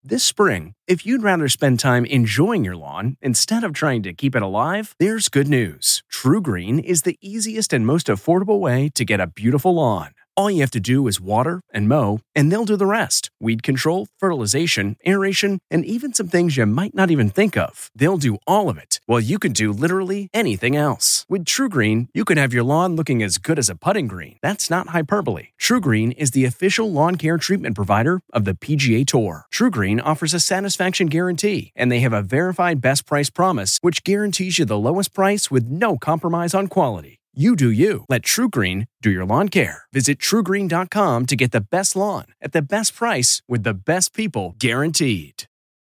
This spring, if you'd rather spend time enjoying your lawn instead of trying to keep it alive, there's good news. TruGreen is the easiest and most affordable way to get a beautiful lawn. All you have to do is water and mow, and they'll do the rest. Weed control, fertilization, aeration, and even some things you might not even think of. They'll do all of it, while you can do literally anything else. With TruGreen, you can have your lawn looking as good as a putting green. That's not hyperbole. TruGreen is the official lawn care treatment provider of the PGA Tour. TruGreen offers a satisfaction guarantee, and they have a verified best price promise, which guarantees you the lowest price with no compromise on quality. You do you. Let TruGreen do your lawn care. Visit TruGreen.com to get the best lawn at the best price with the best people guaranteed.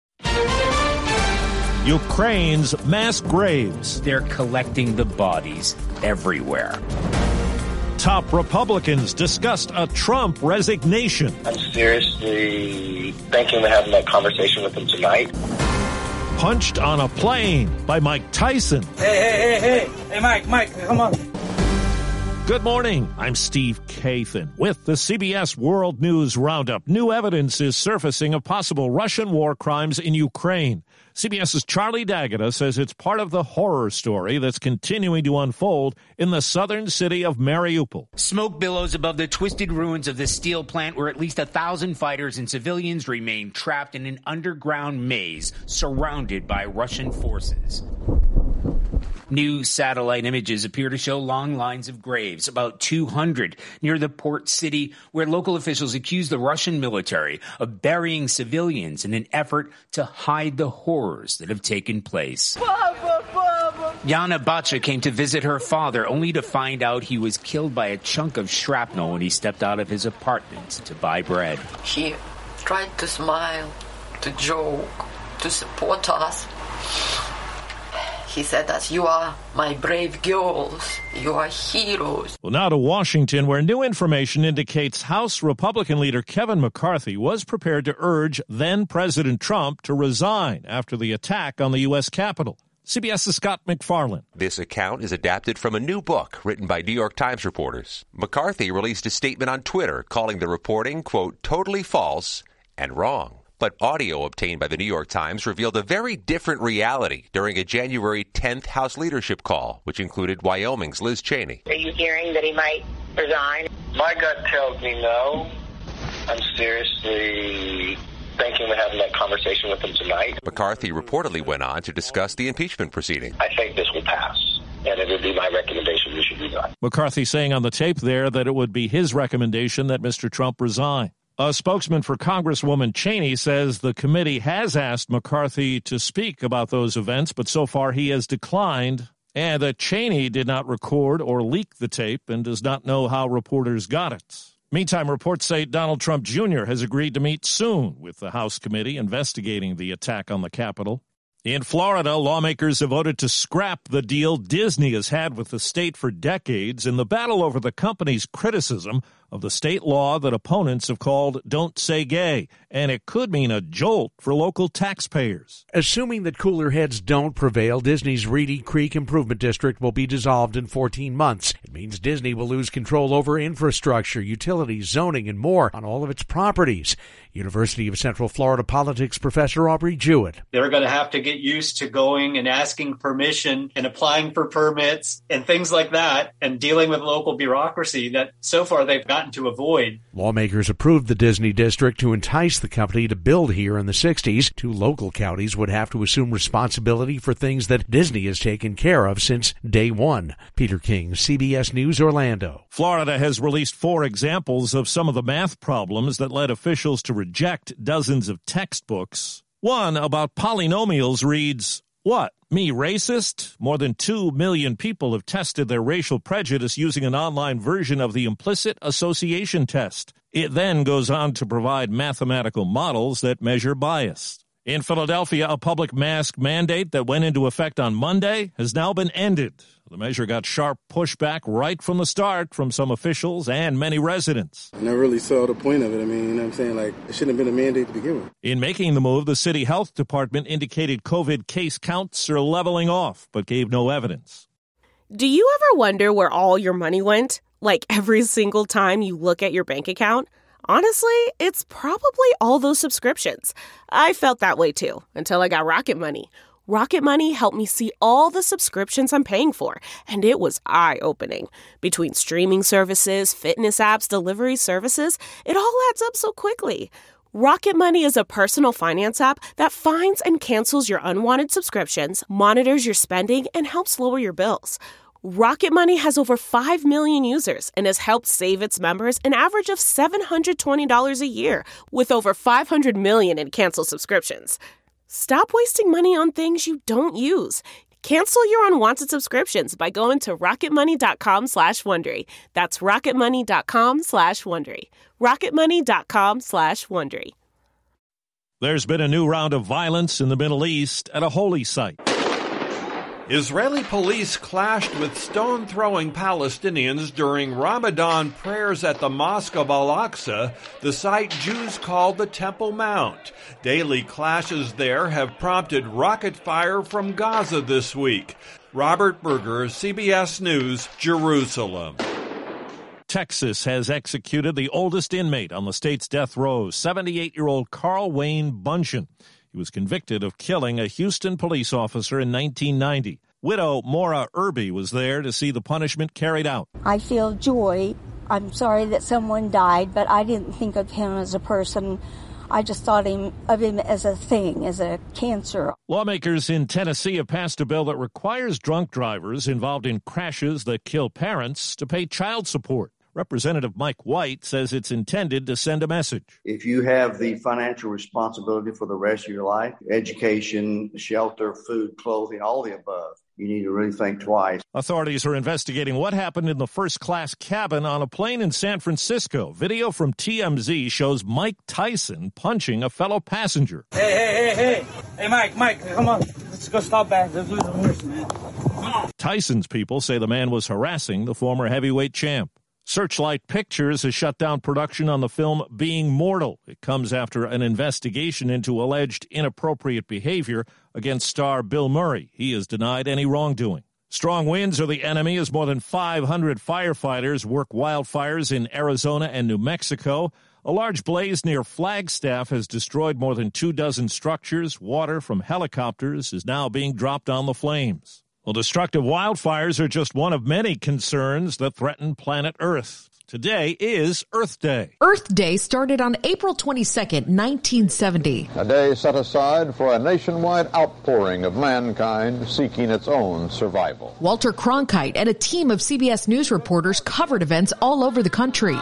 Ukraine's mass graves. They're collecting the bodies everywhere. Top Republicans discussed a Trump resignation. I'm seriously thinking of having that conversation with him tonight. Punched on a plane by Mike Tyson. Hey, Mike, come on. Good morning. I'm Steve Kathan with the CBS World News Roundup. New evidence is surfacing of possible Russian war crimes in Ukraine. CBS's Charlie D'Agata says it's part of the horror story that's continuing to unfold in the southern city of Mariupol. Smoke billows above the twisted ruins of the steel plant where at least 1,000 fighters and civilians remain trapped in an underground maze surrounded by Russian forces. New satellite images appear to show long lines of graves, about 200, near the port city, where local officials accuse the Russian military of burying civilians in an effort to hide the horrors that have taken place. Yana Bacha came to visit her father, only to find out he was killed by a chunk of shrapnel when he stepped out of his apartment to buy bread. He tried to smile, to joke, to support us. He said that you are my brave girls. You are heroes. Well, now to Washington, where new information indicates House Republican leader Kevin McCarthy was prepared to urge then-President Trump to resign after the attack on the U.S. Capitol. CBS's Scott McFarland. This account is adapted from a new book written by New York Times reporters. McCarthy released a statement on Twitter calling the reporting, quote, totally false and wrong. But audio obtained by the New York Times revealed a very different reality during a January 10th House leadership call, which included Wyoming's Liz Cheney. Are you hearing that he might resign? My gut tells me no. I'm seriously thinking of having that conversation with him tonight. McCarthy reportedly went on to discuss the impeachment proceeding. I think this will pass, and it would be my recommendation we should resign. McCarthy saying on the tape there that it would be his recommendation that Mr. Trump resign. A spokesman for Congresswoman Cheney says the committee has asked McCarthy to speak about those events, but so far he has declined, and that Cheney did not record or leak the tape and does not know how reporters got it. Meantime, reports say Donald Trump Jr. has agreed to meet soon with the House committee investigating the attack on the Capitol. In Florida, lawmakers have voted to scrap the deal Disney has had with the state for decades in the battle over the company's criticism of the state law that opponents have called Don't Say Gay, and it could mean a jolt for local taxpayers. Assuming that cooler heads don't prevail, Disney's Reedy Creek Improvement District will be dissolved in 14 months. It means Disney will lose control over infrastructure, utilities, zoning, and more on all of its properties. University of Central Florida politics professor Aubrey Jewett. They're going to have to get used to going and asking permission and applying for permits and things like that and dealing with local bureaucracy that so far they've gotten to avoid. Lawmakers approved the Disney district to entice the company to build here in the 60s. 2 local counties would have to assume responsibility for things that Disney has taken care of since day one. Peter King, CBS News, Orlando. Florida has released 4 examples of some of the math problems that led officials to reject dozens of textbooks. One about polynomials reads, "What, me racist?" More than 2 million people have tested their racial prejudice using an online version of the implicit association test. It then goes on to provide mathematical models that measure bias. In Philadelphia, a public mask mandate that went into effect on Monday has now been ended. The measure got sharp pushback right from the start from some officials and many residents. I never really saw the point of it. I mean, you know what I'm saying? Like, it shouldn't have been a mandate to begin with. In making the move, the city health department indicated COVID case counts are leveling off, but gave no evidence. Do you ever wonder where all your money went? Like every single time you look at your bank account? Honestly, it's probably all those subscriptions. I felt that way too, until I got Rocket Money. Rocket Money helped me see all the subscriptions I'm paying for, and it was eye-opening. Between streaming services, fitness apps, delivery services, it all adds up so quickly. Rocket Money is a personal finance app that finds and cancels your unwanted subscriptions, monitors your spending, and helps lower your bills. Rocket Money has over 5 million users and has helped save its members an average of $720 a year, with over 500 million in canceled subscriptions. Stop wasting money on things you don't use. Cancel your unwanted subscriptions by going to rocketmoney.com/Wondery. That's rocketmoney.com/Wondery. rocketmoney.com/Wondery. There's been a new round of violence in the Middle East at a holy site. Israeli police clashed with stone-throwing Palestinians during Ramadan prayers at the Mosque of Al-Aqsa, the site Jews call the Temple Mount. Daily clashes there have prompted rocket fire from Gaza this week. Robert Berger, CBS News, Jerusalem. Texas has executed the oldest inmate on the state's death row, 78-year-old Carl Wayne Bunchen. He was convicted of killing a Houston police officer in 1990. Widow Maura Irby was there to see the punishment carried out. I feel joy. I'm sorry that someone died, but I didn't think of him as a person. I just thought of him as a thing, as a cancer. Lawmakers in Tennessee have passed a bill that requires drunk drivers involved in crashes that kill parents to pay child support. Representative Mike White says it's intended to send a message. If you have the financial responsibility for the rest of your life, education, shelter, food, clothing, all the above, you need to really think twice. Authorities are investigating what happened in the first-class cabin on a plane in San Francisco. Video from TMZ shows Mike Tyson punching a fellow passenger. Hey, Mike, come on. Let's go stop back. Let's lose the horse, man. Come on. Tyson's people say the man was harassing the former heavyweight champ. Searchlight Pictures has shut down production on the film Being Mortal. It comes after an investigation into alleged inappropriate behavior against star Bill Murray. He has denied any wrongdoing. Strong winds are the enemy as more than 500 firefighters work wildfires in Arizona and New Mexico. A large blaze near Flagstaff has destroyed more than 24 structures. Water from helicopters is now being dropped on the flames. Well, destructive wildfires are just one of many concerns that threaten planet Earth. Today is Earth Day. Earth Day started on April 22nd, 1970. A day set aside for a nationwide outpouring of mankind seeking its own survival. Walter Cronkite and a team of CBS News reporters covered events all over the country.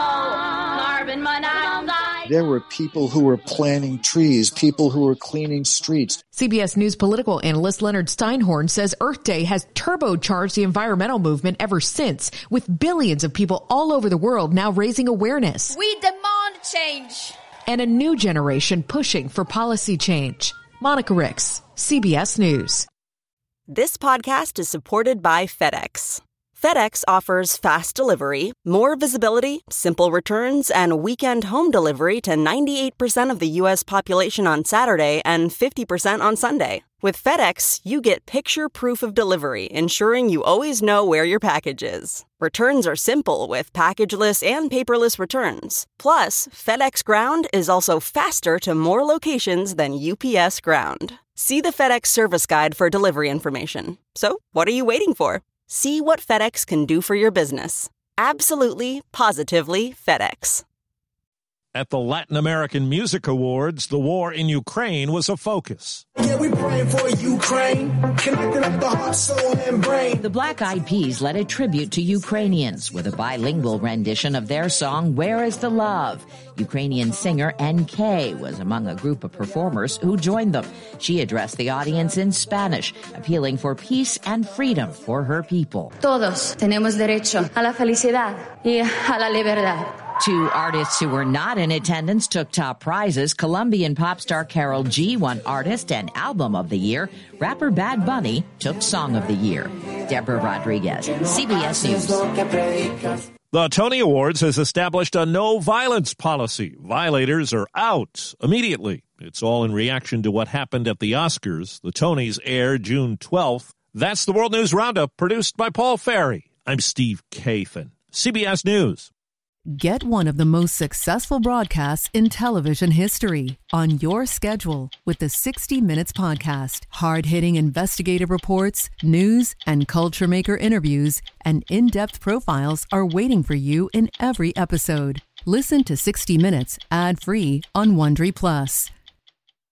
Hello, carbon monoxide. There were people who were planting trees, people who were cleaning streets. CBS News political analyst Leonard Steinhorn says Earth Day has turbocharged the environmental movement ever since, with billions of people all over the world now raising awareness. We demand change. And a new generation pushing for policy change. Monica Ricks, CBS News. This podcast is supported by FedEx. FedEx offers fast delivery, more visibility, simple returns, and weekend home delivery to 98% of the U.S. population on Saturday and 50% on Sunday. With FedEx, you get picture proof of delivery, ensuring you always know where your package is. Returns are simple with packageless and paperless returns. Plus, FedEx Ground is also faster to more locations than UPS Ground. See the FedEx service guide for delivery information. So, what are you waiting for? See what FedEx can do for your business. Absolutely, positively FedEx. At the Latin American Music Awards, the war in Ukraine was a focus. Yeah, we praying for Ukraine, connecting up the heart, soul, and brain. The Black Eyed Peas led a tribute to Ukrainians with a bilingual rendition of their song, Where is the Love? Ukrainian singer NK was among a group of performers who joined them. She addressed the audience in Spanish, appealing for peace and freedom for her people. Todos tenemos derecho a la felicidad y a la libertad. Two artists who were not in attendance took top prizes. Colombian pop star Karol G won Artist and Album of the Year. Rapper Bad Bunny took Song of the Year. Deborah Rodriguez, CBS News. The Tony Awards has established a no-violence policy. Violators are out immediately. It's all in reaction to what happened at the Oscars. The Tonys air June 12th. That's the World News Roundup, produced by Paul Ferry. I'm Steve Kathan, CBS News. Get one of the most successful broadcasts in television history on your schedule with the 60 Minutes Podcast. Hard-hitting investigative reports, news, and culture maker interviews, and in-depth profiles are waiting for you in every episode. Listen to 60 Minutes ad-free on Wondery Plus.